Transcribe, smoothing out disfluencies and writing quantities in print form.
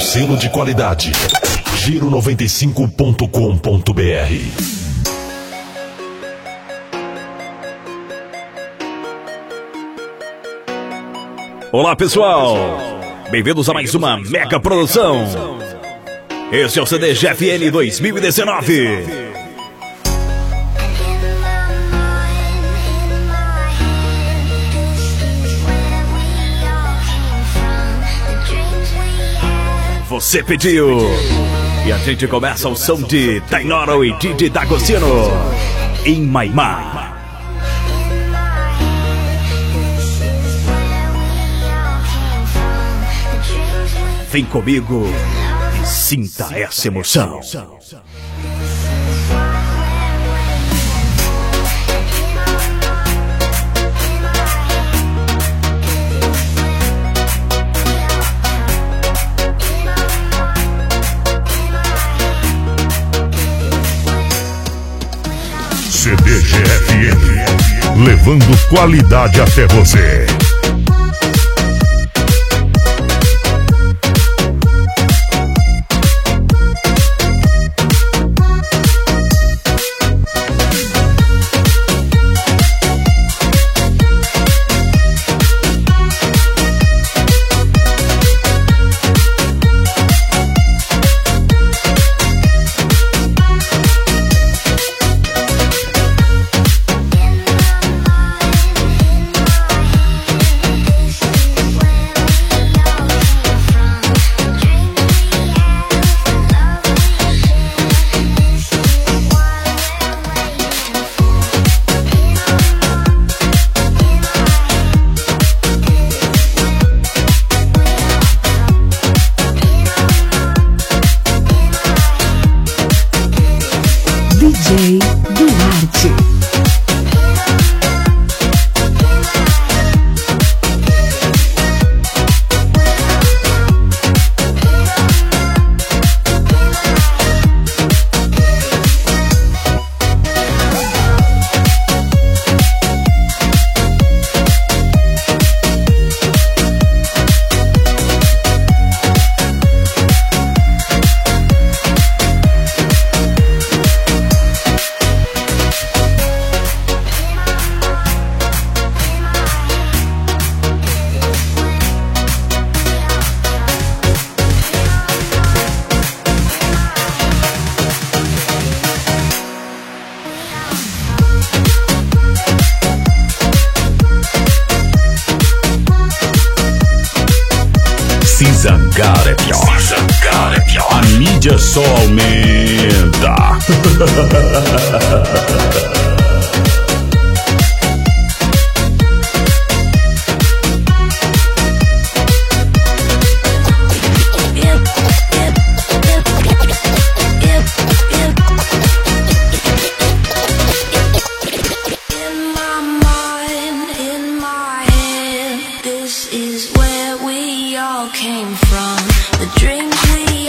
selo de qualidade. Giro95.com.br. Olá, pessoal! Bem-vindos a mais uma mega produção. Este é o CD GFN 2019. Você pediu. E a gente começa o som de Tainoro e Didi D'Agostino em Maimá. Vem comigo e sinta essa emoção. CDGFN, levando qualidade até você. DJ Duarte. Se zangar é pior. Se zangar é pior. A mídia só aumenta. Came from the dreams we